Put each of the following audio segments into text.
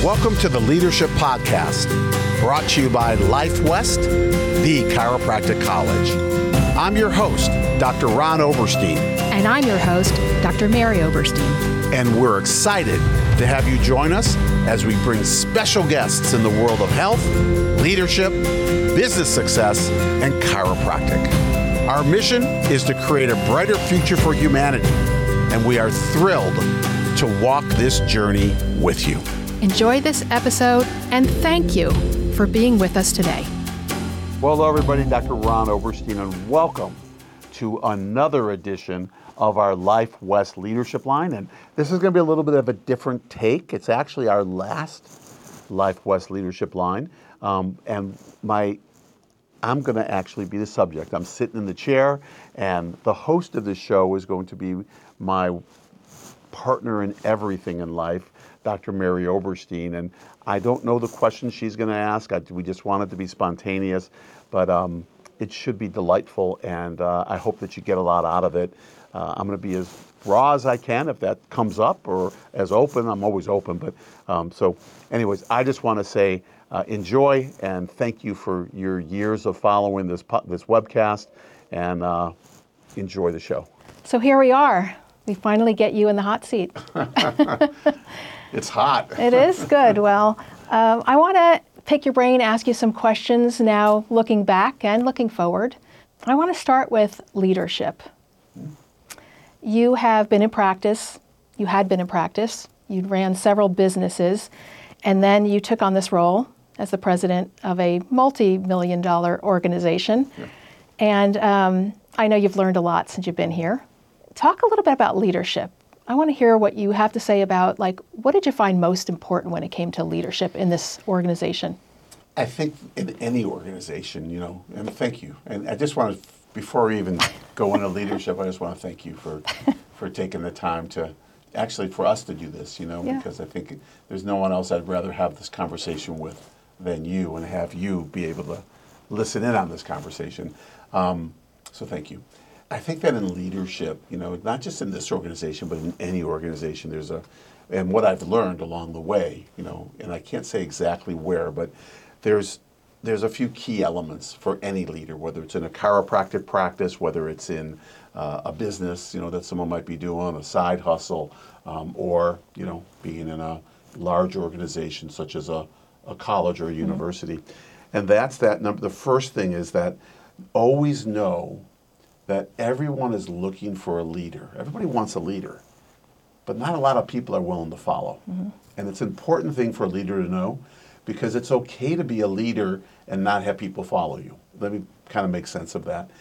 Welcome to the Leadership Podcast, brought to you by Life West, the chiropractic college. I'm your host, Dr. Ron Oberstein. And I'm your host, Dr. Mary Oberstein. And we're excited to have you join us as we bring special guests in the world of health, leadership, business success, and chiropractic. Our mission is to create a brighter future for humanity, and we are thrilled to walk this journey with you. Enjoy this episode, and thank you for being with us today. Well, hello, everybody. Dr. Ron Oberstein, and welcome to another edition of our Life West Leadership Line. And this is going to be a little bit of a different take. It's actually our last Life West Leadership Line. I'm going to actually be the subject. I'm sitting in the chair, and the host of the show is going to be my partner in everything in life, Dr. Mary Oberstein. And I don't know the questions she's going to ask. We just want it to be spontaneous, but it should be delightful, and I hope that you get a lot out of it. I'm going to be as raw as I can if that comes up, or as open. I'm always open. But so anyways, I just want to say enjoy, and thank you for your years of following this webcast, and enjoy the show. So here we are. We finally get you in the hot seat. It's hot. It is good. Well, I want to pick your brain, ask you some questions now, looking back and looking forward. I want to start with leadership. You have been in practice. You had been in practice. You ran several businesses, and then you took on this role as the president of a multi-million-dollar organization. Yeah. And I know you've learned a lot since you've been here. Talk a little bit about leadership. I want to hear what you have to say about, what did you find most important when it came to leadership in this organization? I think in any organization, and thank you. And I just want to, before we even go into leadership, I just want to thank you for taking the time to, actually for us to do this, because I think there's no one else I'd rather have this conversation with than you, and have you be able to listen in on this conversation. So thank you. I think that in leadership, not just in this organization, but in any organization, and what I've learned along the way, and I can't say exactly where, but there's a few key elements for any leader, whether it's in a chiropractic practice, whether it's in a business, that someone might be doing, a side hustle, or, being in a large organization such as a college or a university. And that's that number. The first thing is that always know that everyone is looking for a leader. Everybody wants a leader, but not a lot of people are willing to follow. Mm-hmm. And it's an important thing for a leader to know, because it's okay to be a leader and not have people follow you. Let me kind of make sense of that.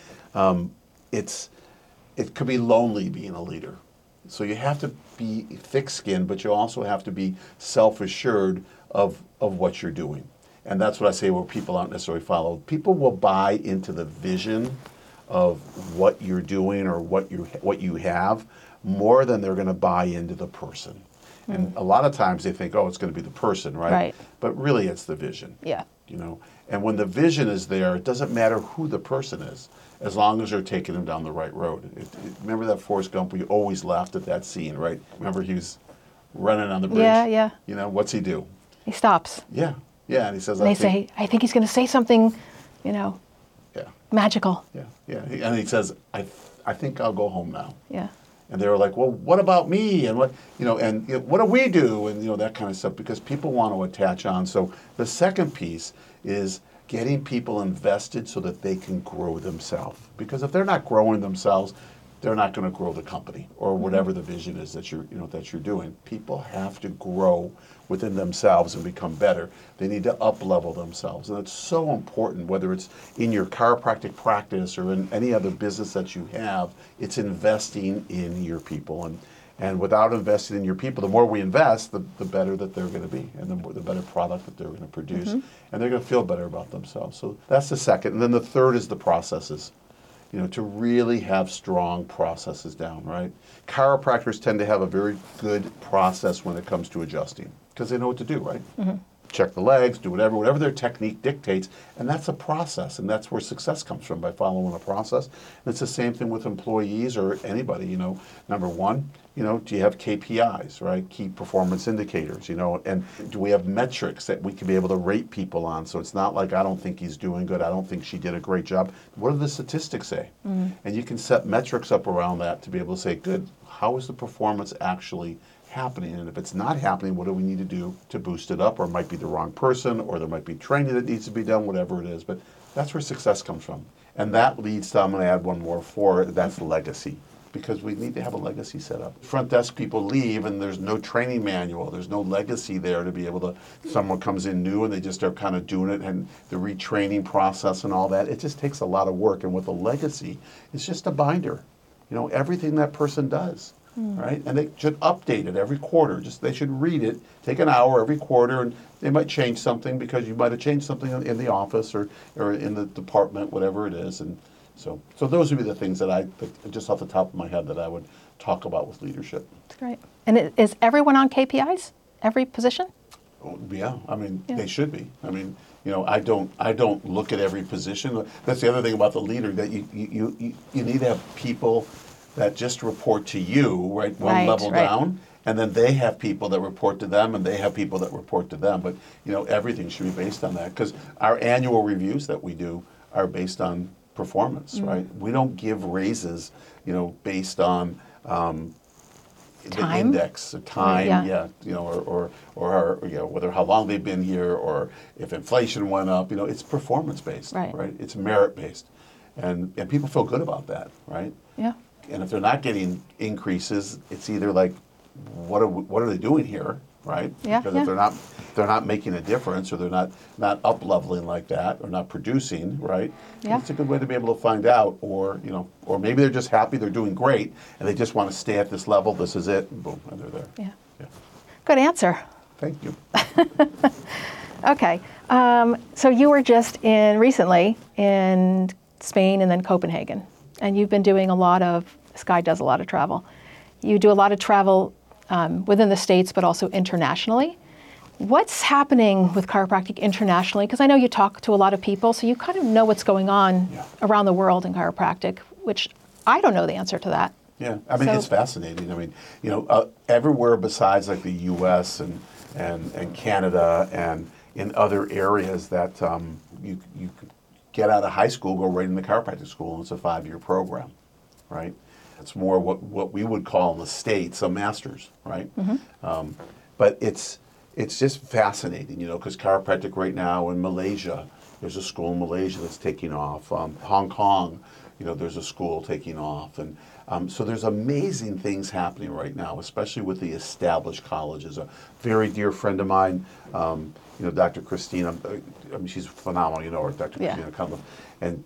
It could be lonely being a leader. So you have to be thick-skinned, but you also have to be self-assured of what you're doing. And that's what I say where people aren't necessarily followed. People will buy into the vision of what you're doing or what you have more than they're going to buy into the person. And a lot of times they think, it's going to be the person, right? But really it's the vision. Yeah. And when the vision is there, it doesn't matter who the person is, as long as you're taking them down the right road. Remember that Forrest Gump? We always laughed at that scene, right? Remember he was running on the bridge? Yeah. What's he do? He stops. Yeah, and he says, I think he's going to say something, magical. Yeah. And he says, I think I'll go home now. Yeah. And they were like, well, what about me? And what do we do? And that kind of stuff, because people want to attach on. So the second piece is getting people invested so that they can grow themselves. Because if they're not growing themselves, they're not going to grow the company or whatever the vision is that you're doing. People have to grow within themselves and become better. They need to up-level themselves. And it's so important, whether it's in your chiropractic practice or in any other business that you have, it's investing in your people. And without investing in your people, the more we invest, the better that they're going to be, and the better product that they're going to produce. And they're going to feel better about themselves. So that's the second. And then the third is the processes. To really have strong processes down, right? Chiropractors tend to have a very good process when it comes to adjusting, because they know what to do, right? check the legs, do whatever their technique dictates, and that's a process, and that's where success comes from, by following a process. And it's the same thing with employees or anybody, you know. Number one, you know, do you have KPIs, right? Key performance indicators, you know, and do we have metrics that we can be able to rate people on? So it's not like, I don't think he's doing good, I don't think she did a great job. What do the statistics say? And you can set metrics up around that to be able to say, good, how is the performance actually happening? And if it's not happening, what do we need to do to boost it up? Or it might be the wrong person, or there might be training that needs to be done, whatever it is. But that's where success comes from. And that leads to, I'm going to add one more for it, that's legacy. Because we need to have a legacy set up. Front desk people leave and there's no training manual, there's no legacy there to be able to, someone comes in new and they just are kind of doing it, and the retraining process and all that, it just takes a lot of work. And with a legacy, it's just a binder. You know, everything that person does, right? And they should update it every quarter. Just, they should read it, take an hour every quarter, and they might change something because you might have changed something in the office or in the department, whatever it is. And so those would be the things that just off the top of my head, that I would talk about with leadership. That's great. And is everyone on KPIs? Every position? Oh, yeah, I mean, they should be. I mean, you know, I don't look at every position. That's the other thing about the leader, that you need to have people that just report to you, right, one level down, and then they have people that report to them, and they have people that report to them. But, you know, everything should be based on that, because our annual reviews that we do are based on performance, right? We don't give raises, you know, based on the index or time, you know, or you know, whether how long they've been here, or if inflation went up. You know, it's performance based, right? It's merit based, and people feel good about that, right? Yeah. And if they're not getting increases, it's either like, what are they doing here, right? Yeah. Because if they're not making a difference, or they're not up leveling like that, or not producing, right? Yeah. It's a good way to be able to find out, or you know, or maybe they're just happy, they're doing great, and they just want to stay at this level. This is it, and boom, and they're there. Yeah. Good answer. Thank you. Okay. So you were just recently in Spain and then Copenhagen, and you've been doing a lot of, Sky does a lot of travel. You do a lot of travel within the States, but also internationally. What's happening with chiropractic internationally? Because I know you talk to a lot of people, so you kind of know what's going on around the world in chiropractic, which I don't know the answer to that. Yeah, I mean, it's fascinating. I mean, you know, everywhere besides like the U.S. and Canada and in other areas that you could get out of high school, go right into chiropractic school, and it's a 5-year program, right? It's more what we would call in the States a master's, right? But it's just fascinating, you know, because chiropractic right now in Malaysia, there's a school in Malaysia that's taking off. Hong Kong, you know, there's a school taking off. And so there's amazing things happening right now, especially with the established colleges. A very dear friend of mine, you know, Dr. Christina, I mean, she's phenomenal, you know her, Dr. Christina Cunliffe. And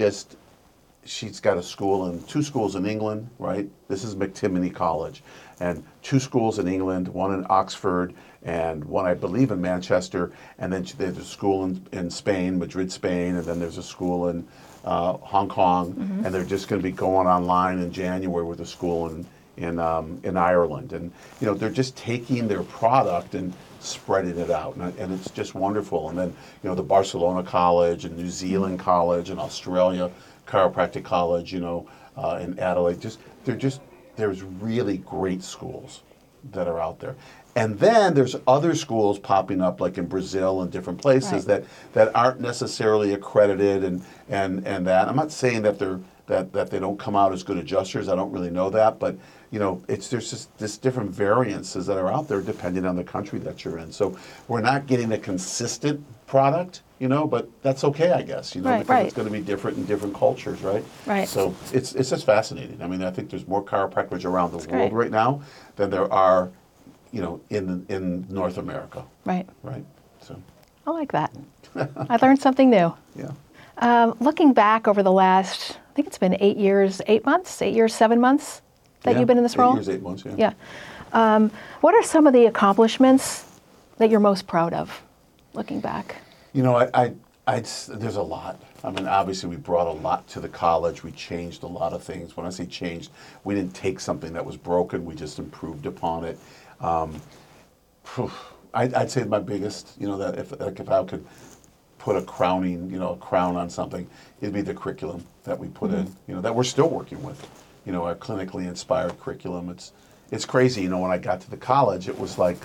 she's got two schools in England, right? This is McTimoney College. And 2 schools in England, one in Oxford, and one, I believe, in Manchester. And then there's a school in Spain, Madrid, Spain, and then there's a school in Hong Kong. And they're just going to be going online in January with a school in Ireland. And, you know, they're just taking their product and spreading it out, and it's just wonderful. And then, you know, the Barcelona College and New Zealand College and Australia Chiropractic College, you know, in Adelaide, there's really great schools that are out there. And then there's other schools popping up, like in Brazil and different places that aren't necessarily accredited and that. I'm not saying that they don't come out as good adjusters. I don't really know that, but you know, there's just this different variances that are out there depending on the country that you're in. So we're not getting a consistent product, you know, but that's okay, I guess, you know, because it's going to be different in different cultures, right? Right. So it's just fascinating. I mean, I think there's more chiropractors around the world right now than there are, you know, in North America. Right. Right. So I like that. I learned something new. Yeah. Looking back over the last, I think it's been 8 years, 8 months, 8 years, 7 months that you've been in this role? 8 years, 8 months, yeah. Yeah. What are some of the accomplishments that you're most proud of, looking back? You know, there's a lot. I mean, obviously we brought a lot to the college. We changed a lot of things. When I say changed, we didn't take something that was broken. We just improved upon it. I'd say my biggest, that if I could put a crown on something, it'd be the curriculum that we put in, that we're still working with, our clinically inspired curriculum. It's crazy, when I got to the college, it was like,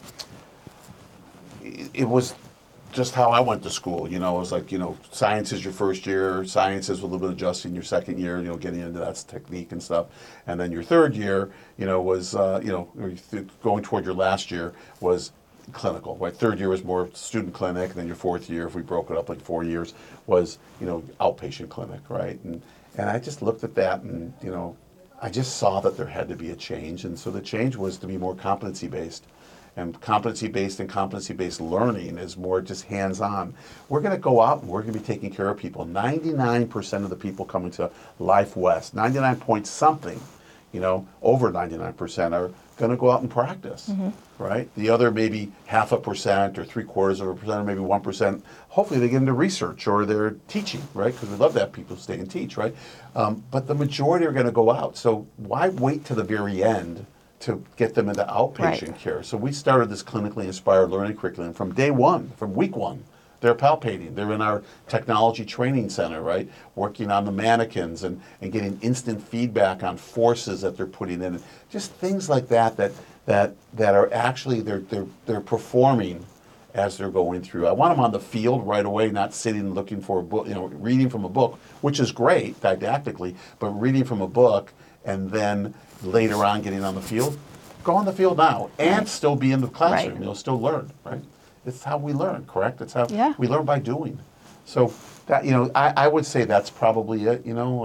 it was just how I went to school. It was like, science is your first year, science is a little bit adjusting your second year, getting into that technique and stuff. And then your third year, was, going toward your last year was clinical, right? Third year was more student clinic, and then your fourth year, if we broke it up like 4 years, was, outpatient clinic, right? And I just looked at that and, I just saw that there had to be a change. And so the change was to be more competency-based. And competency-based learning is more just hands-on. We're going to go out and we're going to be taking care of people. 99% of the people coming to Life West, 99 point something, over 99% are going to go out and practice, right? The other maybe 0.5% or 0.75% or maybe 1%, hopefully they get into research or they're teaching, right? Because we love to have people stay and teach, right? But the majority are going to go out. So why wait to the very end to get them into outpatient care? So we started this clinically inspired learning curriculum from day one, from week one. They're palpating. They're in our technology training center, right? Working on the mannequins and getting instant feedback on forces that they're putting in. Just things like that are actually, they're performing as they're going through. I want them on the field right away, not sitting looking for a book, reading from a book, which is great didactically, but reading from a book and then later on getting on the field. Go on the field now and still be in the classroom. You'll still learn, right? It's how we learn, correct? It's how we learn by doing. So that, I would say that's probably it.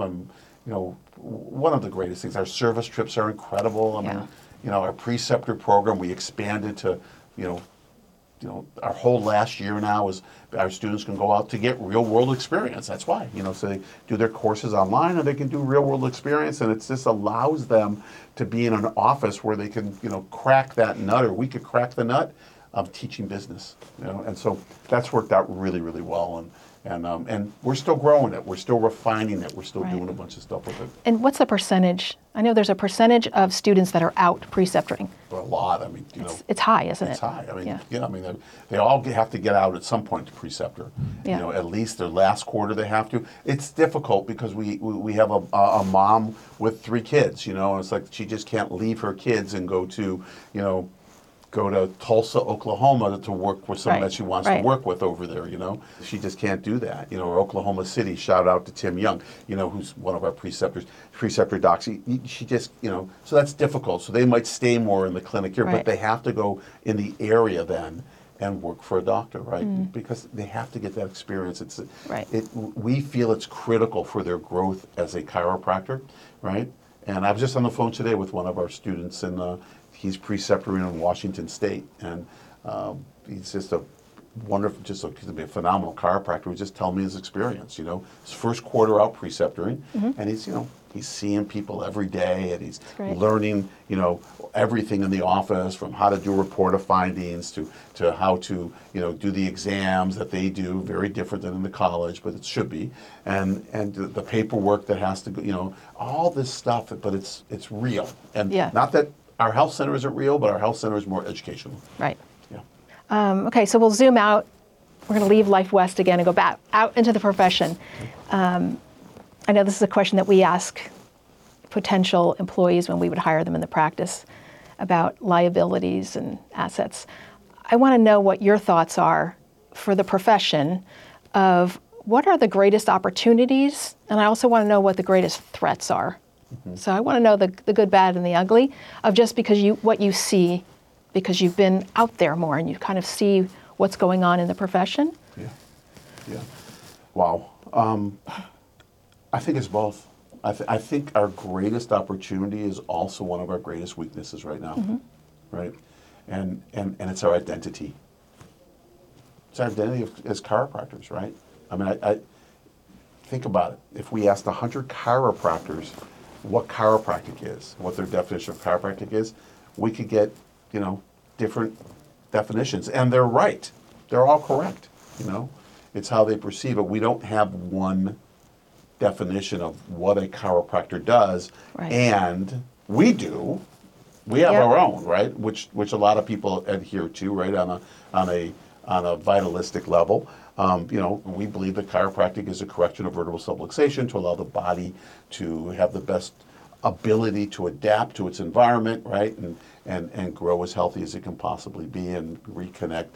One of the greatest things. Our service trips are incredible. I mean, our preceptor program, we expanded to, our whole last year now is our students can go out to get real world experience. That's why, so they do their courses online and they can do real world experience, and it just allows them to be in an office where they can, crack that nut, or we could crack the nut of teaching business, and so that's worked out really, really well, and we're still growing it, we're still refining it, we're still doing a bunch of stuff with it. And what's the percentage? I know there's a percentage of students that are out preceptoring. A lot. I mean, it's high, isn't it? It's high. I mean, they all have to get out at some point to preceptor. At least their last quarter they have to. It's difficult because we have a mom with 3 kids, and it's like she just can't leave her kids and go to Tulsa, Oklahoma to work with someone that she wants to work with over there, She just can't do that, or Oklahoma City, shout out to Tim Young, who's one of our preceptor docs. She just, so that's difficult. So they might stay more in the clinic here, but they have to go in the area then and work for a doctor, right? Because they have to get that experience. We feel it's critical for their growth as a chiropractor, right? And I was just on the phone today with one of our students, and he's preceptoring in Washington State, and he's just a wonderful, he's to be a phenomenal chiropractor. He's just telling me his experience. His first quarter out preceptoring, and he's seeing people every day, and he's learning, everything in the office, from how to do report of findings to how to, do the exams that they do. Very different than in the college, but it should be, and the paperwork that has to go, all this stuff. But it's real, and not that our health center isn't real, but our health center is more educational. Right. Yeah. Okay, so we'll zoom out. We're going to leave Life West again and go back out into the profession. I know this is a question that we ask potential employees when we would hire them in the practice about liabilities and assets. I want to know what your thoughts are for the profession of what are the greatest opportunities, and I also want to know what the greatest threats are. So I want to know the good, bad, and the ugly of just because what you see, because you've been out there more and you kind of see what's going on in the profession. Yeah. Wow. I think it's both. I think our greatest opportunity is also one of our greatest weaknesses right now, right? And it's our identity. It's our identity as chiropractors, right? I mean, I think about it. If we asked 100 chiropractors what chiropractic is, what their definition of chiropractic is, we could get, different definitions. And they're right. They're all correct, It's how they perceive it. We don't have one definition of what a chiropractor does. Right. And we do, We have Yep. our own, right? Which a lot of people adhere to, right? On a vitalistic level. We believe that chiropractic is a correction of vertebral subluxation to allow the body to have the best ability to adapt to its environment, right? And grow as healthy as it can possibly be and reconnect,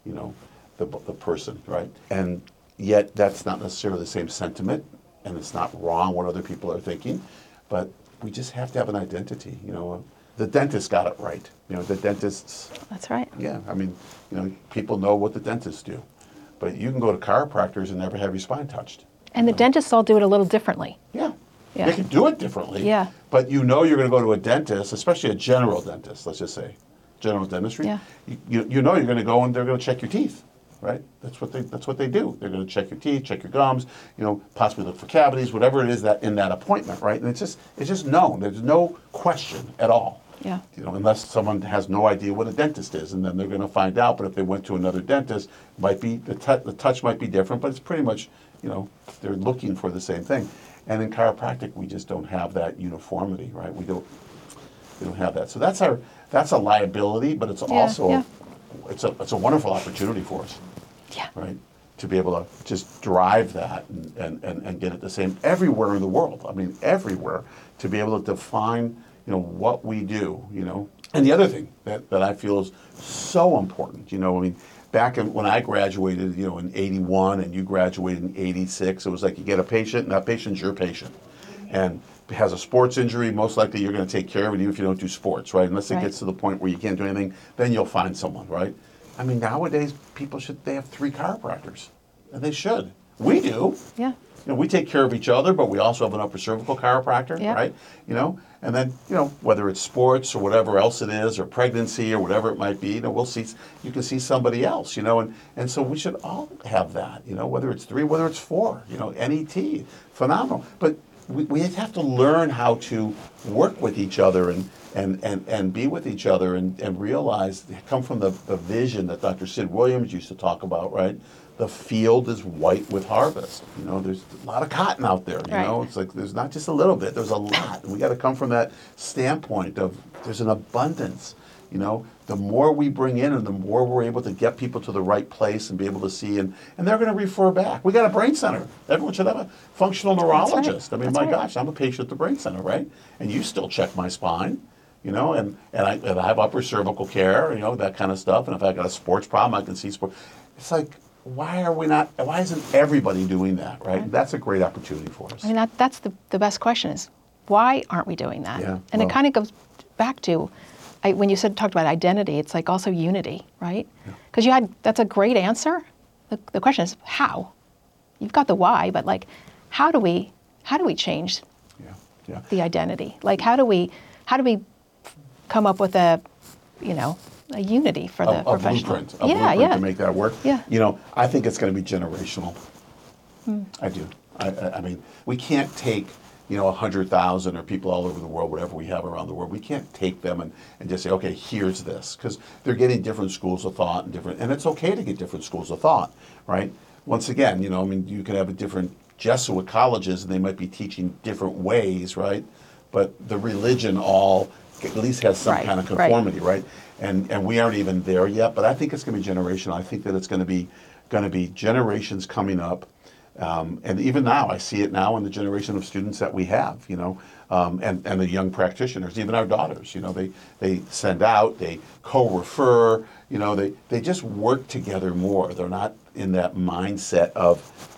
the person, right? And yet that's not necessarily the same sentiment, and it's not wrong what other people are thinking, but we just have to have an identity, The dentist got it right. The dentists, That's right. yeah, I mean, people know what the dentists do. But you can go to chiropractors and never have your spine touched. And the dentists all do it a little differently. Yeah. Yeah. They can do it differently. Yeah. But you're going to go to a dentist, especially a general dentist, let's just say, general dentistry. Yeah. You're going to go and they're going to check your teeth, right? That's what they do. They're going to check your teeth, check your gums, possibly look for cavities, whatever it is that in that appointment, right? And it's just known. There's no question at all. Yeah. Unless someone has no idea what a dentist is, and then they're going to find out. But if they went to another dentist, might be the touch might be different, but it's pretty much, they're looking for the same thing. And in chiropractic, we just don't have that uniformity, right? We don't have that. So that's a liability, but it's also it's a wonderful opportunity for us, Yeah. right? To be able to just drive that and get it the same everywhere in the world. I mean, everywhere, to be able to define what we do, And the other thing that I feel is so important, back when I graduated, in 81 and you graduated in 86, it was like you get a patient and that patient's your patient. And has a sports injury, most likely you're going to take care of it even if you don't do sports, right? Unless it gets to the point where you can't do anything, then you'll find someone, right? I mean, nowadays, they have 3 chiropractors. And they should. We do. Yeah. We take care of each other, but we also have an upper cervical chiropractor, Yeah. right? And then, whether it's sports or whatever else it is, or pregnancy or whatever it might be, you can see somebody else, and so we should all have that, whether it's 3, whether it's 4, NET, phenomenal. But we have to learn how to work with each other and be with each other and realize, come from the vision that Dr. Sid Williams used to talk about, right? The field is white with harvest. There's a lot of cotton out there. Right. It's like there's not just a little bit. There's a lot. And we got to come from that standpoint of there's an abundance. The more we bring in, and the more we're able to get people to the right place and be able to see, and they're going to refer back. We got a brain center. Everyone should have a functional neurologist. right. I mean, That's my right. gosh, I'm a patient at the brain center, right? And you still check my spine. And I have upper cervical care, that kind of stuff. And if I got a sports problem, I can see sports. It's like, why isn't everybody doing that, right? That's a great opportunity for us. I mean, that's the best question is, why aren't we doing that? Yeah, And it well- kind of goes back to, when you talked about identity, it's like also unity, right? Because that's a great answer. The question is how? You've got the why, but like, how do we change Yeah. the identity? Like, how do we come up with a unity for the A professional? blueprint to make that work. Yeah. I think it's going to be generational. I do. I mean, we can't take 100,000 or people all over the world, whatever we have around the world. We can't take them and just say, okay, here's this, because they're getting different schools of thought and it's okay to get different schools of thought, right? Once again, you can have a different Jesuit colleges and they might be teaching different ways, right? But the religion all at least has some Right, kind of right. conformity, right? And we aren't even there yet, but I think it's going to be generational. I think that it's going to be generations coming up. And even now, I see it now in the generation of students that we have, and the young practitioners, even our daughters, they send out, they co-refer, they just work together more. They're not in that mindset of,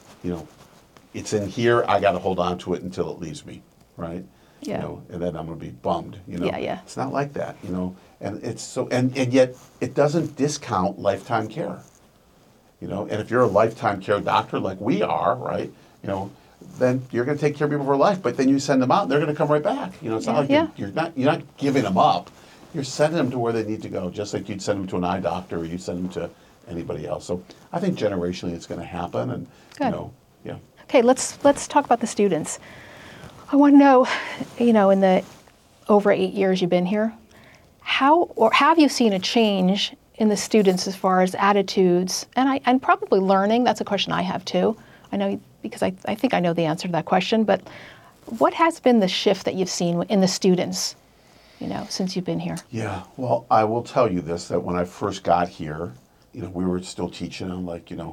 it's in here, I got to hold on to it until it leaves me, right? Yeah. And then I'm going to be bummed, Yeah. It's not like that, and it's so, and yet it doesn't discount lifetime care. And if you're a lifetime care doctor like we are, right, then you're going to take care of people for life. But then you send them out, and they're going to come right back. It's not like you're not giving them up. You're sending them to where they need to go, just like you'd send them to an eye doctor or you'd send them to anybody else. So I think generationally it's going to happen, and Good. yeah. Okay, let's talk about the students. I want to know, in the over 8 years you've been here, how or have you seen a change in the students as far as attitudes and probably learning? That's a question I have too. I know because I think I know the answer to that question, but what has been the shift that you've seen in the students since you've been here? Yeah, well, I will tell you this, that when I first got here, we were still teaching on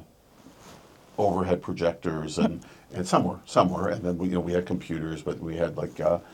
overhead projectors and somewhere, and then we had computers, but we had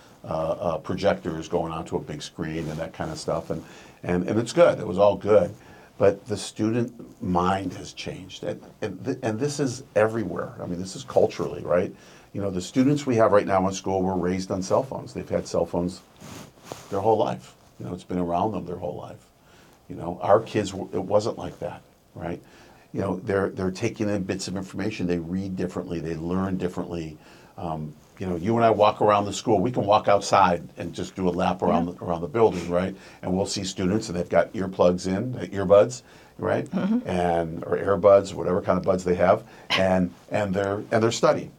projectors going onto a big screen and that kind of stuff, and it's good. It was all good, but the student mind has changed, and this is everywhere. I mean, this is culturally, right? The students we have right now in school were raised on cell phones. They've had cell phones their whole life. It's been around them their whole life. Our kids, it wasn't like that, right? They're taking in bits of information. They read differently. They learn differently. You and I walk around the school. We can walk outside and just do a lap around the building, right? And we'll see students, and they've got earbuds, right? Or earbuds, whatever kind of buds they have, and they're studying.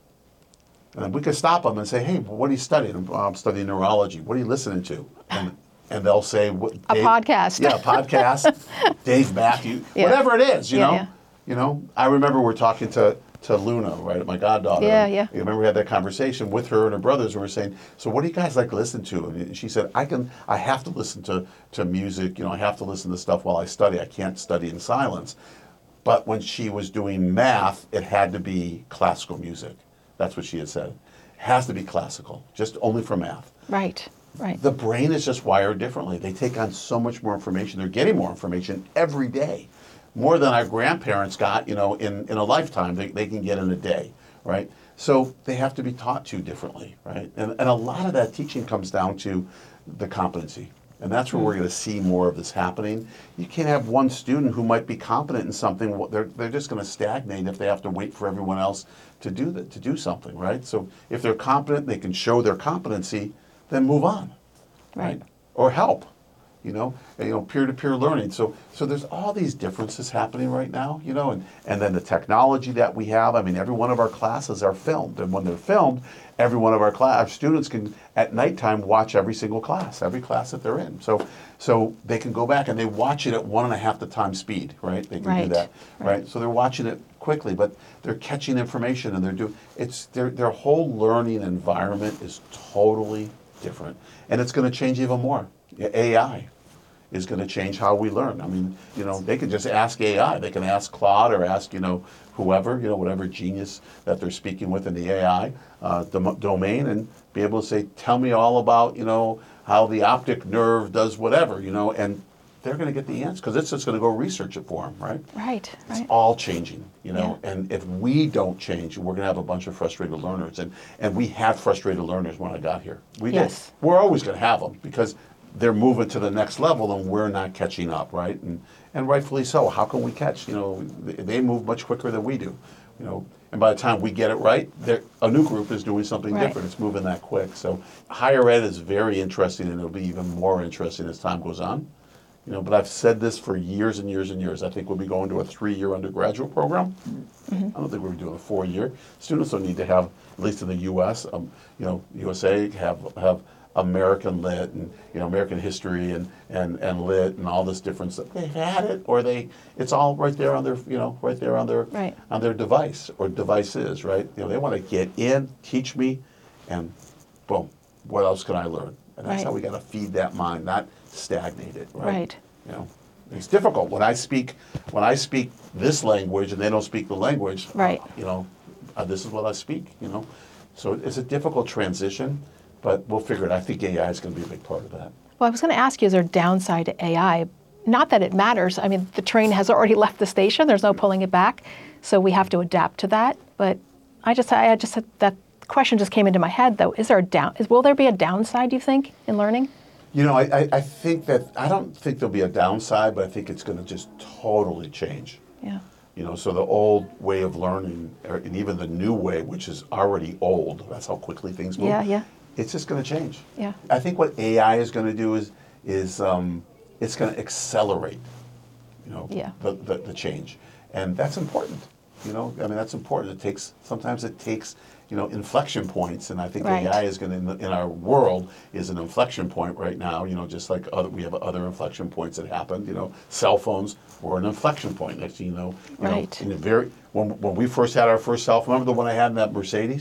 And we could stop them and say, "Hey, what are you studying?" "I'm studying neurology." "What are you listening to?" And they'll say, A podcast. Yeah, a podcast. Dave Matthews, whatever it is, you know. I remember we're talking to Luna, right, my goddaughter. Yeah. You remember we had that conversation with her and her brothers, and we were saying, "So what do you guys like to listen to?" And she said, I have to listen to music. I have to listen to stuff while I study. I can't study in silence. But when she was doing math, it had to be classical music. That's what she had said. It has to be classical, just only for math. Right. The brain is just wired differently. They take on so much more information. They're getting more information every day, more than our grandparents got, in a lifetime. They can get in a day, right? So they have to be taught to differently, right? And a lot of that teaching comes down to the competency. And that's where we're going to see more of this happening. You can't have one student who might be competent in something. They're just going to stagnate if they have to wait for everyone else to do something, right? So if they're competent, they can show their competency, then move on, right? Or help, peer-to-peer learning. So there's all these differences happening right now, and then the technology that we have. I mean, every one of our classes are filmed, and when they're filmed, every one of our students can at nighttime watch every class that they're in. So they can go back and they watch it at 1.5 the time speed, right? They can do that, right? So they're watching it quickly, but they're catching information, and their whole learning environment is totally different, and it's going to change even more. AI is going to change how we learn. I mean, they can just ask AI. They can ask Claude or ask, whoever, whatever genius that they're speaking with in the AI domain, and be able to say, "Tell me all about, how the optic nerve does whatever," and they're going to get the answer because it's just going to go research it for them, right? Right. It's all changing, and if we don't change, we're going to have a bunch of frustrated learners, and we had frustrated learners when I got here. We did. We're always going to have them because they're moving to the next level and we're not catching up, right? And rightfully so. How can we catch? They move much quicker than we do, and by the time we get it right, a new group is doing something different. It's moving that quick. So higher ed is very interesting, and it'll be even more interesting as time goes on. But I've said this for years and years and years. I think we'll be going to a 3-year undergraduate program. I don't think we'll be doing a 4-year. Students don't need to have, at least in the U.S., USA, have American lit and American history and lit and all this different stuff. They've had it, or it's all right there on their on their device or devices, right? They want to get in, teach me, and boom, what else can I learn? And that's how we got to feed that mind, not stagnate it, right? It's difficult when I speak this language and they don't speak the language. Right. This is what I speak. So it's a difficult transition. But we'll figure it out. I think AI is going to be a big part of that. Well, I was going to ask you, is there a downside to AI? Not that it matters. I mean, the train has already left the station. There's no pulling it back. So we have to adapt to that. But I just said that question just came into my head, though. Will there be a downside, do you think, in learning? I think that, I don't think there'll be a downside, but I think it's going to just totally change. Yeah. So the old way of learning, and even the new way, which is already old, that's how quickly things move. Yeah. It's just going to change. Yeah. I think what AI is going to do is it's going to accelerate, the change, and that's important. That's important. Sometimes it takes inflection points, and I think AI is going to, in our world, is an inflection point right now. Just like we have other inflection points that happened. Cell phones were an inflection point. Next thing you know, Right. when we first had our first cell phone, remember the one I had in that Mercedes?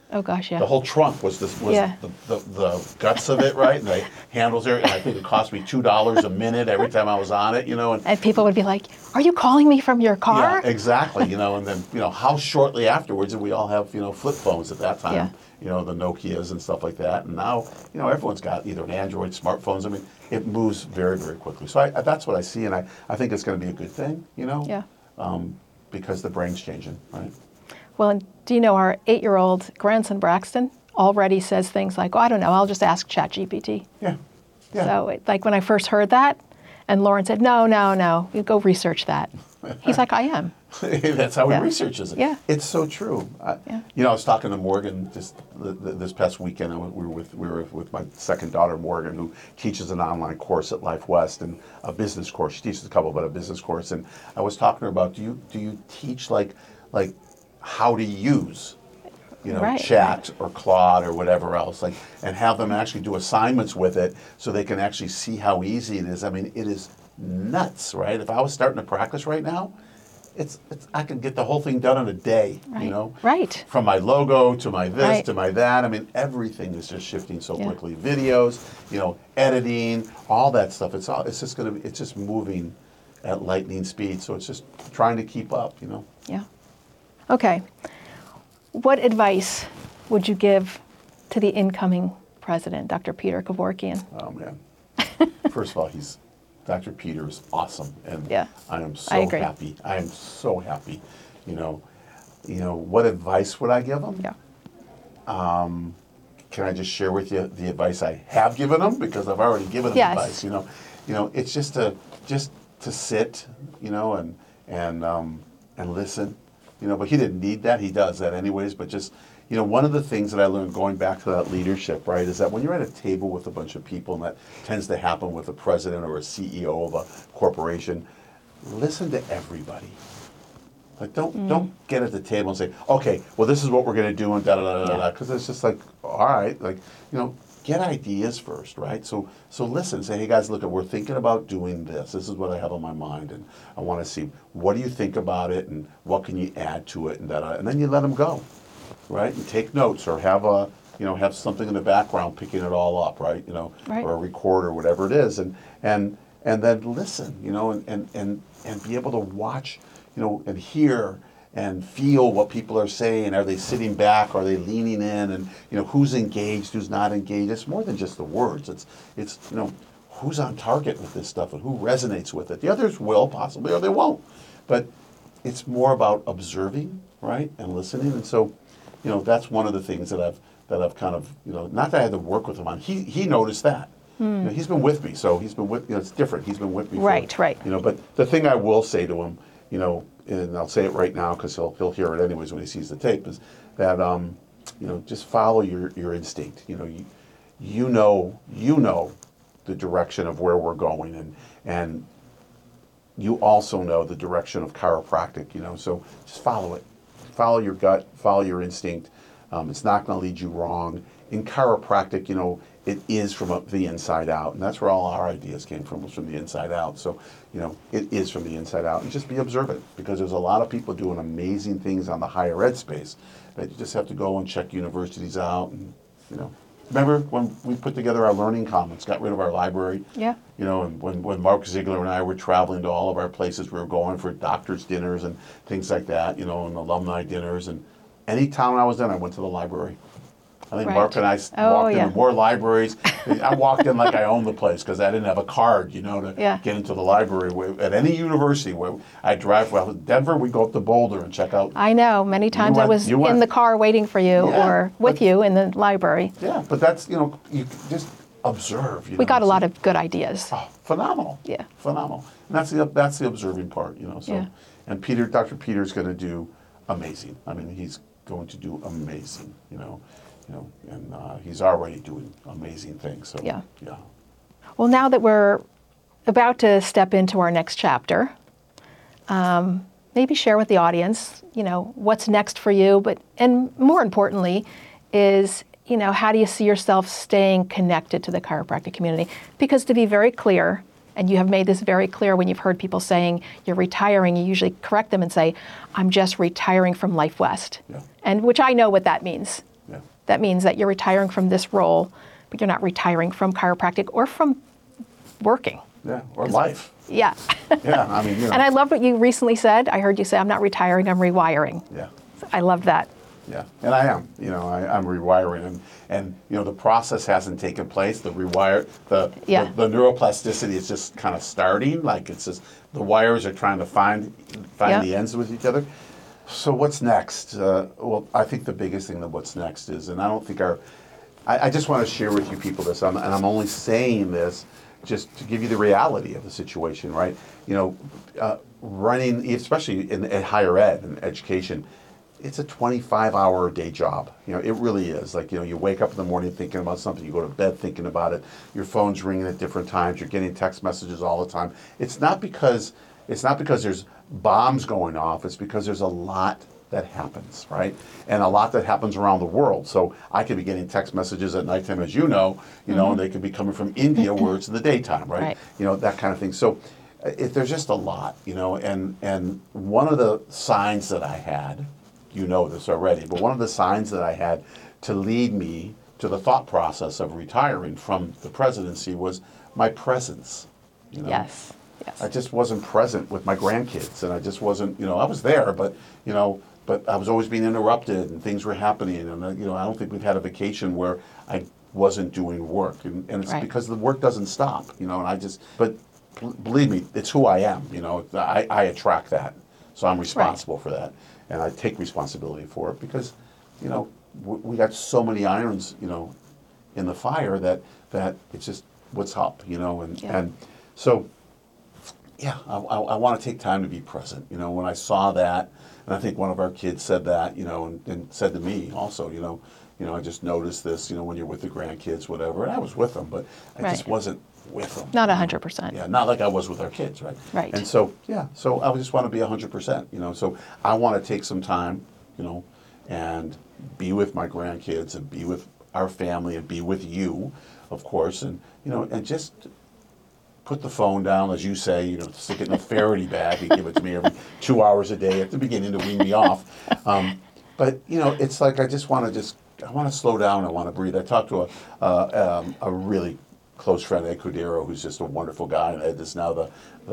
Oh gosh, yeah. The whole trunk was Yeah. the guts of it, right? And the handles there. And I think it cost me $2 a minute every time I was on it, And And people would be like, "Are you calling me from your car?" yeah, exactly. And then how shortly afterwards did we all have flip phones at that time? Yeah. The Nokias and stuff like that. And now everyone's got either an Android, smartphones. I mean, it moves very, very quickly. So that's what I see, and I think it's going to be a good thing. Yeah. Because the brain's changing, right? Well, and do you know our 8-year-old grandson Braxton already says things like, "Oh, I don't know, I'll just ask ChatGPT." Yeah. Yeah. So, like when I first heard that, and Lauren said, "No, you go research that." He's like, "I am." That's how Yeah. he researches it. Yeah. It's so true. Yeah. I was talking to Morgan just this past weekend. We were with my second daughter, Morgan, who teaches an online course at Life West and a business course. She teaches a couple, but a business course. And I was talking to her about, do you teach like how to use Right, Chat or Claude or whatever else, and have them actually do assignments with it so they can actually see how easy it is. I mean, it is nuts, right? If I was starting to practice right now, I can get the whole thing done in a day, Right. Right. From my logo to my this Right. to my that. I mean, everything is just shifting so Yeah. quickly. Videos, editing, all that stuff. It's just moving at lightning speed. So it's just trying to keep up, Yeah. Okay. What advice would you give to the incoming president, Dr. Peter Kevorkian? Oh man! First of all, Dr. Peter is awesome, and Yeah, I am I so agree. happy. I am so happy. What advice would I give him? Yeah. Can I just share with you the advice I have given him, because I've already given him Yes. advice. It's just to sit, and listen. But he didn't need that. He does that anyways. But just, one of the things that I learned going back to that leadership, right, is that when you're at a table with a bunch of people, and that tends to happen with a president or a CEO of a corporation, listen to everybody. Like, don't get at the table and say, okay, well, this is what we're going to do, and da-da-da-da-da, because it's just like, all right, like, get ideas first, right? So listen, say, hey, guys, look, we're thinking about doing this. This is what I have on my mind, and I want to see, what do you think about it, and what can you add to it, and and then you let them go, right? And take notes, or have have something in the background picking it all up, right? Right. Or a recorder, whatever it is, and then listen, and be able to watch, and hear and feel what people are saying. Are they sitting back? Are they leaning in? And who's engaged? Who's not engaged? It's more than just the words. It's who's on target with this stuff and who resonates with it. The others will possibly, or they won't. But it's more about observing, right, and listening. And so, that's one of the things that I've kind of, not that I had to work with him on. He noticed that. He's been with me, so he's been with. It's different. He's been with me. Right. But the thing I will say to him, and I'll say it right now because he'll hear it anyways when he sees the tape, is that just follow your instinct. You know the direction of where we're going, and you also know the direction of chiropractic. So just follow it. Follow your gut. Follow your instinct. It's not going to lead you wrong. In chiropractic, it is from the inside out, and that's where all our ideas came from, was from the inside out. So, it is from the inside out, and just be observant, because there's a lot of people doing amazing things on the higher ed space that you just have to go and check universities out, and Remember when we put together our learning commons, got rid of our library? Yeah. And when Mark Ziegler and I were traveling to all of our places, we were going for doctors' dinners and things like that, and alumni dinners, and any town I was in, I went to the library. I think Right. Mark and I walked into more libraries. I walked in like I owned the place because I didn't have a card, to get into the library. At any university where I drive, Denver, we go up to Boulder and check out. I know. Many times I was in the car waiting for you, Yeah, or with you in the library. Yeah, but that's, you just observe. We got a lot of good ideas. Oh, phenomenal. Yeah. Phenomenal. And that's the observing part, So, Yeah. and Dr. Peter's going to do amazing. I mean, he's going to do amazing, and he's already doing amazing things. So, Yeah. Yeah. Well, now that we're about to step into our next chapter, maybe share with the audience, what's next for you, and more importantly is, how do you see yourself staying connected to the chiropractic community? Because to be very clear, and you have made this very clear when you've heard people saying you're retiring, you usually correct them and say, I'm just retiring from Life West. Yeah. And which I know what that means. Yeah. That means that you're retiring from this role, but you're not retiring from chiropractic or from working. Yeah, or life. Yeah. Yeah, I mean, And I loved what you recently said. I heard you say, I'm not retiring, I'm rewiring. yeah. I love that. Yeah, and I am. I'm rewiring, and the process hasn't taken place. The neuroplasticity is just kind of starting. Like it's just the wires are trying to find the ends with each other. So what's next? Well, I think the biggest thing that what's next is, and I don't think I just want to share with you people this, and I'm only saying this just to give you the reality of the situation, right? Running, especially at higher ed and education. It's a 25-hour-a-day job. It really is. Like, you wake up in the morning thinking about something, you go to bed thinking about it, your phone's ringing at different times, you're getting text messages all the time. It's not because there's bombs going off, it's because there's a lot that happens, right? And a lot that happens around the world. So I could be getting text messages at nighttime, as you know, and they could be coming from India where it's in the daytime, right? That kind of thing. So there's just a lot, and one of the signs that I had, you know this already, but one of the signs that I had to lead me to the thought process of retiring from the presidency was my presence. Yes. I just wasn't present with my grandkids, and I just wasn't, I was there, but I was always being interrupted, and things were happening, and I don't think we've had a vacation where I wasn't doing work, and it's because the work doesn't stop, but believe me, it's who I am, I attract that, so I'm responsible for that. And I take responsibility for it because, we got so many irons, in the fire that it's just what's up, and so, yeah, I want to take time to be present. When I saw that, and I think one of our kids said that, and said to me also, I just noticed this, when you're with the grandkids, whatever, and I was with them, but I just wasn't with them. Not 100%. Yeah, not like I was with our kids, right? Right. And so, so I just want to be 100%, so I want to take some time, and be with my grandkids and be with our family and be with you, of course, and, and just put the phone down, as you say, stick it in a Faraday bag and give it to me every 2 hours a day at the beginning to wean me off. But, it's like I want to slow down, I want to breathe. I talked to a really close friend, Ed Cordero, who's just a wonderful guy, and Ed is now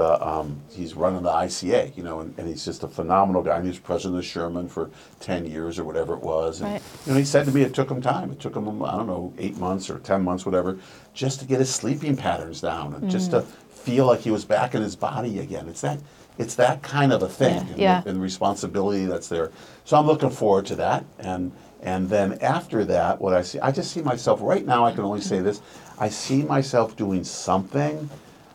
he's running the ICA, and he's just a phenomenal guy. And he was president of Sherman for 10 years or whatever it was. And, he said to me it took him time. It took him, 8 months or 10 months, whatever, just to get his sleeping patterns down and just to feel like he was back in his body again. It's that kind of a thing, and the responsibility that's there. So I'm looking forward to that, and then after that, what I just see myself right now. I can only say this: I see myself doing something.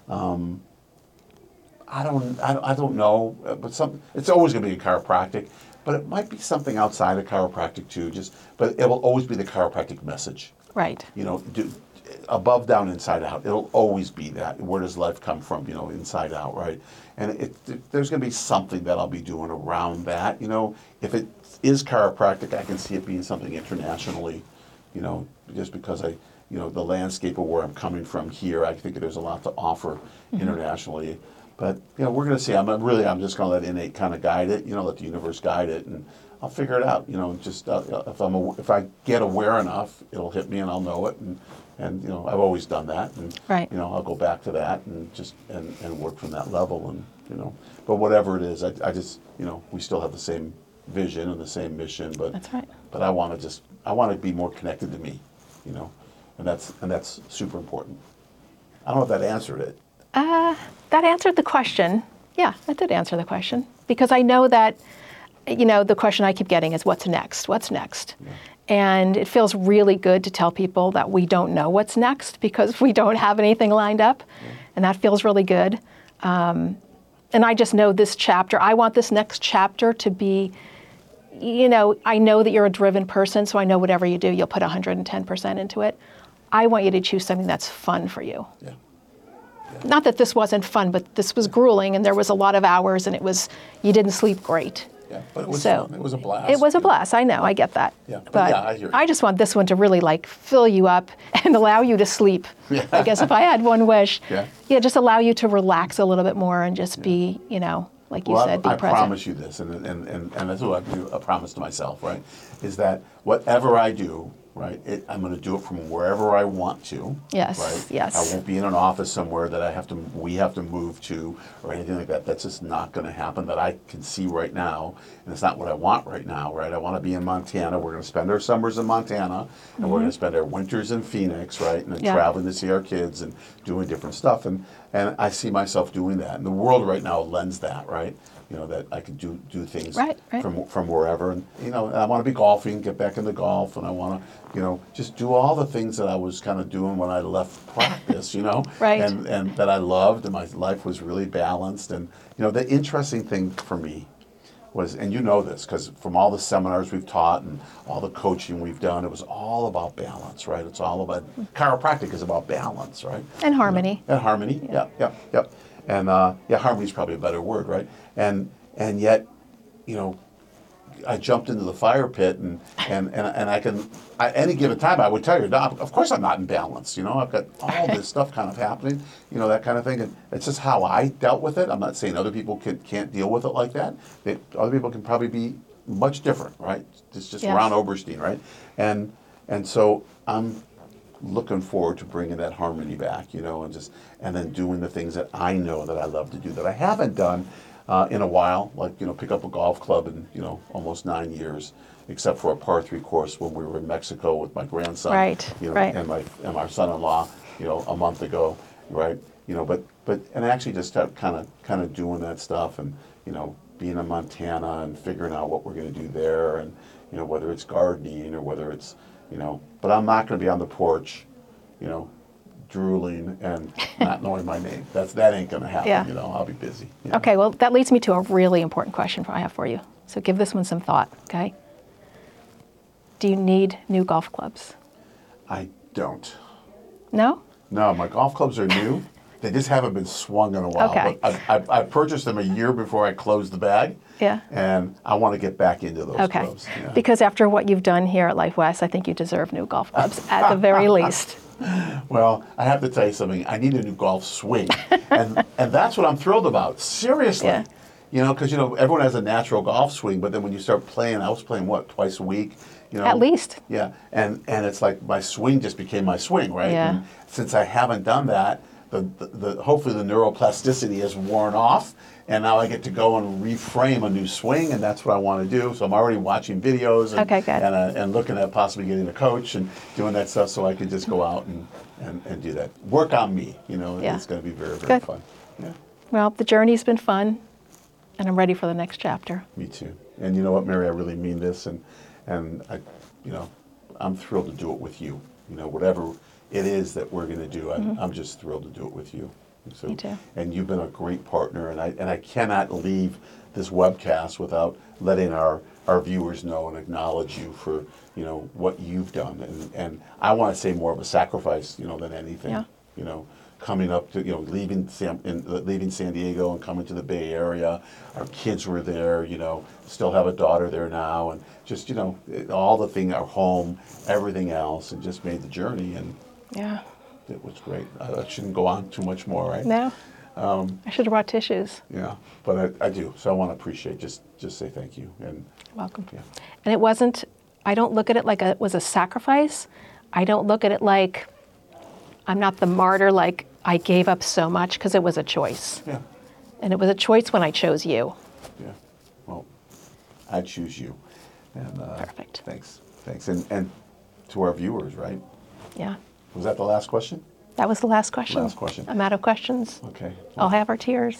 I don't know, but it's always going to be a chiropractic, but it might be something outside of chiropractic too. But it will always be the chiropractic message. Right. Above, down, inside out. It'll always be that. Where does life come from? Inside out, right? And there's going to be something that I'll be doing around that. If it is chiropractic, I can see it being something internationally. Just because the landscape of where I'm coming from here, I think there's a lot to offer internationally. But we're going to see. I'm just going to let innate kind of guide it. Let the universe guide it, and I'll figure it out. Just if I get aware enough, it'll hit me, and I'll know it. And I've always done that, and I'll go back to that and just and work from that level, and But whatever it is, I just we still have the same vision and the same mission. But that's right. But I want to be more connected to me, and that's super important. I don't know if that answered it. That answered the question. Yeah, that did answer the question, because I know that, the question I keep getting is what's next? What's next? Yeah. And it feels really good to tell people that we don't know what's next because we don't have anything lined up. Yeah. And that feels really good. And I just know this chapter, I want this next chapter to be, I know that you're a driven person, so I know whatever you do, you'll put 110% into it. I want you to choose something that's fun for you. Yeah. Not that this wasn't fun, but this was grueling, and there was a lot of hours, and you didn't sleep great. Yeah, but it was fun. It was a blast. It was a blast. I know. I get that. Yeah, but I hear you. I just want this one to really fill you up and allow you to sleep. Yeah. I guess if I had one wish, just allow you to relax a little bit more and just be, like you said, be present. I promise you this, and that's what I promise to myself, right? Is that whatever I do, right? I'm going to do it from wherever I want to. Yes, Right? yes. I won't be in an office somewhere that we have to move to or anything like that. That's just not going to happen that I can see right now. And it's not what I want right now, right? I want to be in Montana. We're going to spend our summers in Montana and we're going to spend our winters in Phoenix, right? And then Yeah. traveling to see our kids and doing different stuff. And I see myself doing that. And the world right now lends that, right? You know, that I can do things Right, right. from wherever. And, you know, I want to be golfing, get back into golf, and I want to, you know, just do all the things that I was kind of doing when I left practice, you know, Right. and that I loved, and my life was really balanced. And, you know, the interesting thing for me was, and you know this, because from all the seminars we've taught and all the coaching we've done, it was all about balance, right? It's all about, chiropractic is about balance, right? And harmony. And harmony, yep. And harmony is probably a better word, right? And yet, you know, I jumped into the fire pit, and I can, at any given time, I would tell you, no, of course I'm not in balance. You know, I've got all this stuff kind of happening, you know, that kind of thing. And it's just how I dealt with it. I'm not saying other people can't deal with it like that. Other people can probably be much different, right? It's just Yes. Ron Oberstein, right? And so I'm looking forward to bringing that harmony back, you know, and then doing the things that I know that I love to do that I haven't done in a while, like, you know, pick up a golf club in, you know, almost 9 years, except for a par 3 course when we were in Mexico with my grandson, Right, you know, right. and our son-in-law, you know, a month ago, right? You know, but and actually just start kind of doing that stuff, and, you know, being in Montana and figuring out what we're going to do there, and, you know, whether it's gardening or whether it's, you know, but I'm not going to be on the porch, you know, drooling and not knowing my name. That ain't going to happen. Yeah. You know, I'll be busy. You know? Okay, well, that leads me to a really important question I have for you. So give this one some thought, okay? Do you need new golf clubs? I don't. No? No, my golf clubs are new. They just haven't been swung in a while. Okay. But I purchased them a year before I closed the bag. Yeah. And I want to get back into those Okay. clubs. Yeah. Because after what you've done here at Life West, I think you deserve new golf clubs at the very least. Well, I have to tell you something. I need a new golf swing, and that's what I'm thrilled about. Seriously, Yeah. you know, because you know everyone has a natural golf swing, but then when you start playing, I was playing twice a week, you know, At least. yeah, and it's like my swing just became my swing, right? Yeah. And since I haven't done that, the hopefully the neuroplasticity has worn off, and now I get to go and reframe a new swing, and that's what I want to do. So I'm already watching videos and, Okay, good. and looking at possibly getting a coach and doing that stuff so I can just go out and do that. Work on me, you know, Yeah. it's going to be very, very Good. fun. Yeah, Well, the journey's been fun, and I'm ready for the next chapter. me too. And you know what, Mary, I really mean this, and I, you know, I'm thrilled to do it with you. You know, whatever it is that we're going to do, I'm just thrilled to do it with you. So, Me too. And you've been a great partner, and I cannot leave this webcast without letting our viewers know and acknowledge you for, you know, what you've done. And I want to say more of a sacrifice, you know, than anything. Yeah. You know, coming up to, you know, leaving San Diego and coming to the Bay Area. Our kids were there, you know, still have a daughter there now, and just, you know, all the thing, our home, everything else, and just made the journey, and Yeah. it was great. I shouldn't go on too much more, right? No? I should have brought tissues. Yeah, but I do. So I want to appreciate, just say thank you. And Welcome. yeah, And it wasn't, I don't look at it like it was a sacrifice. I don't look at it like I'm not the martyr, like I gave up so much, because it was a choice. yeah, And it was a choice when I chose you. yeah. Well, I choose you. And Perfect. Thanks. And to our viewers, right? Yeah. Was that the last question? That was the last question. Last question. I'm out of questions. Okay. I'll have our tears.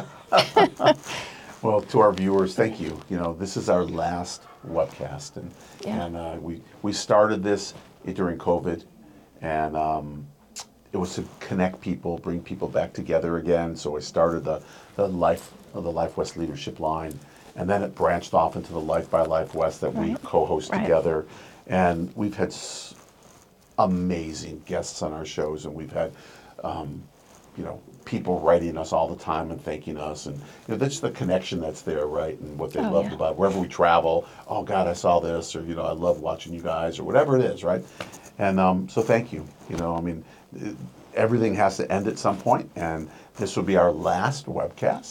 Well, to our viewers, thank you. You know, this is our last webcast, Yeah. and we started this during COVID, and it was to connect people, bring people back together again. So I started the Life West leadership line, and then it branched off into the Life by Life West that we Right. co-host Right. together, and we've had amazing guests on our shows, and we've had you know, people writing us all the time and thanking us, and you know, that's the connection that's there, right? And what they Oh, loved yeah. about wherever we travel. Oh God, I saw this, or you know, I love watching you guys, or whatever it is, right? And so thank you. You know, I mean, everything has to end at some point, and this will be our last webcast.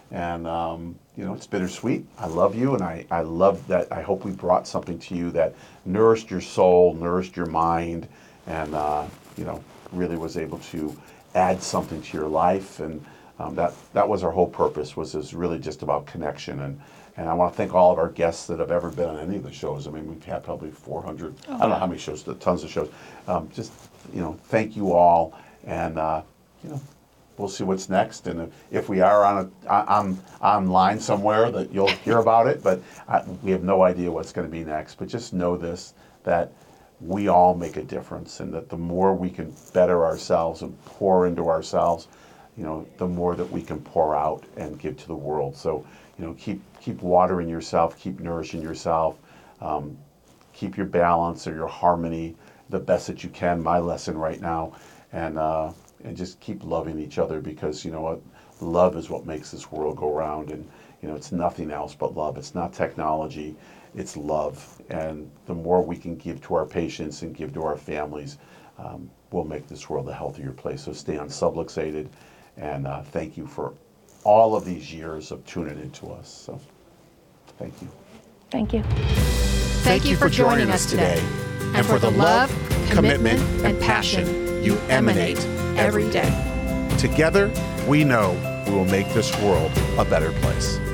And, it's bittersweet. I love you, and I love that. I hope we brought something to you that nourished your soul, nourished your mind, and, really was able to add something to your life. And that was our whole purpose, was really just about connection. And I want to thank all of our guests that have ever been on any of the shows. I mean, we've had probably 400, I don't know how many shows, tons of shows. Thank you all. And, we'll see what's next. And if we are online somewhere, that you'll hear about it. But we have no idea what's going to be next. But just know this, that we all make a difference, and that the more we can better ourselves and pour into ourselves, the more that we can pour out and give to the world. So, keep watering yourself, keep nourishing yourself, keep your balance or your harmony the best that you can. My lesson right now, and just keep loving each other, because what, love is what makes this world go round. And it's nothing else but love. It's not technology, it's love. And the more we can give to our patients and give to our families, we'll make this world a healthier place. So stay unsublexated, and thank you for all of these years of tuning into us. So thank you. Thank you. Thank you for joining us today, and for the love, commitment, and passion you emanate every day. Together, we know we will make this world a better place.